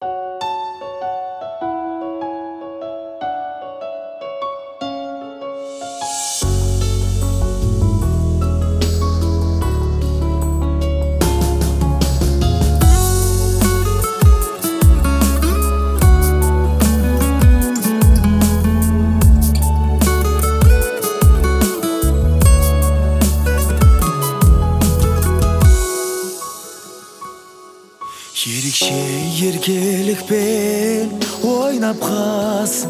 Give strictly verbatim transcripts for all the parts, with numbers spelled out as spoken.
Ерекше еркелікпен ойнап қалсын,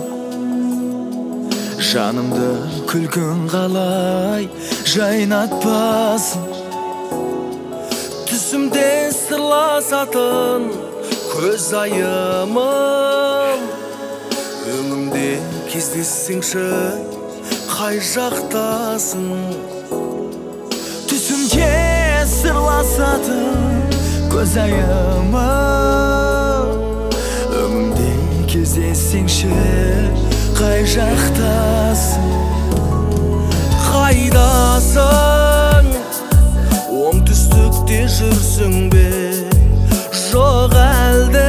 жанымды күлкің қалай жайнатпасын. Түсімде сырласатын көз айымым, өңімде кездессеңші қай жақтасың. Түсімде сырласатын көз айымым, өңімде кездессеңші қай жақтасың. Қайдасың, оңтүстікте жүрсің бе, жоқ әлде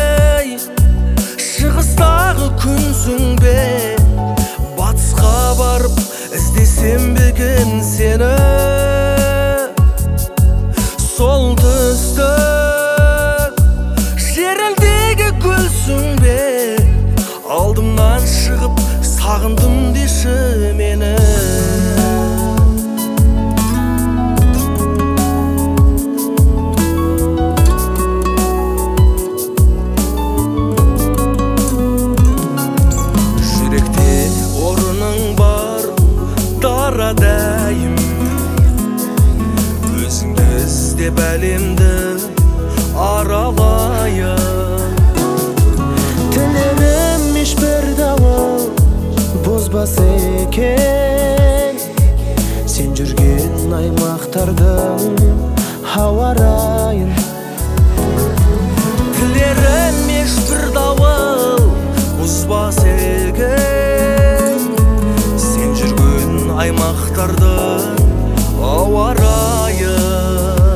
шығыстағы күнсің бе? Батысқа барып іздесем бе екен сені, солтүстік жеріндегі гүлсің бе? Алдымнан шығып сағындым деші мені. Жүректе орының бар дарадайым, өзіңді іздеп әлемді аралайын. Тілерім ешбір дауыл бозбас екен, сен жүрген аймақтардың ауа райын. Тілерім ешбір дауыл бұзбас екен, сен жүрген аймақтардың ауа райын.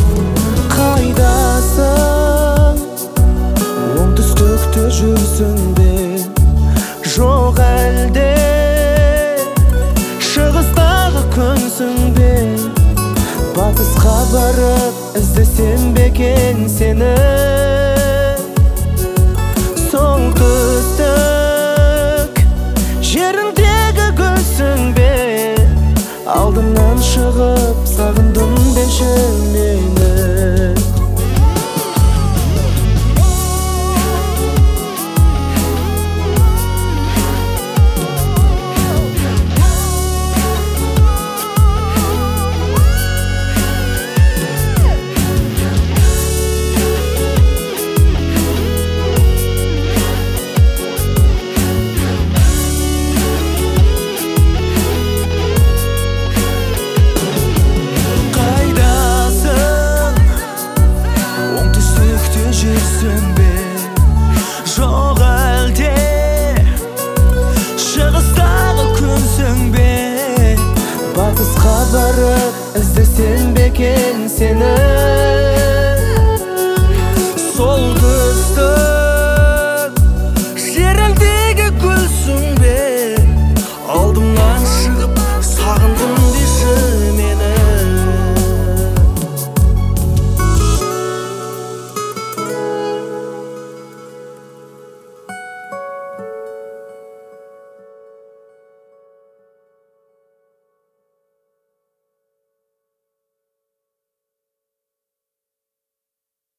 Қайдасың, оңтүстікте жүрсің бе, жоқ әлде шығыстағы күнсің бе? Батысқа барып іздесем бе екен сені, солтүстік жеріндегі гүлсің бе? Алдымнан шығып сағындым деші мені.